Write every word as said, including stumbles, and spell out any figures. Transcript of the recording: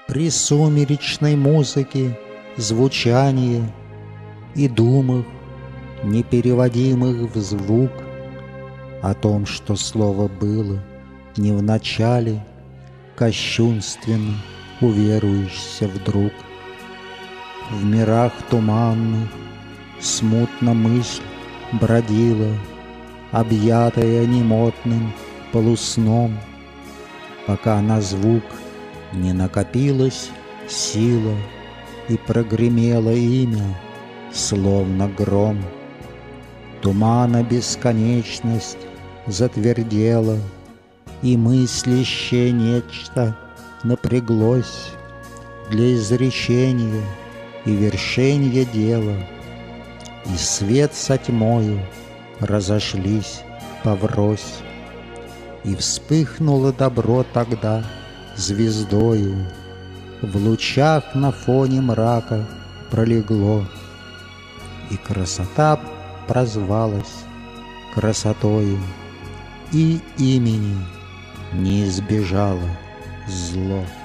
При сумеречной музыке звучание и думах, непереводимых в звук, о том, что слово было не в начале, кощунственно уверуешься вдруг. В мирах туманных смутно мысль бродила, объятая немотным полусном, пока на звук не накопилась сила и прогремело имя, словно гром. Тумана бесконечность затвердела, и мыслящее нечто напряглось для изречения и вершения дела, и свет со тьмою разошлись поврось, и вспыхнуло добро тогда звездою, в лучах на фоне мрака пролегло, и красота прозвалась красотою, и имени не избежало зло.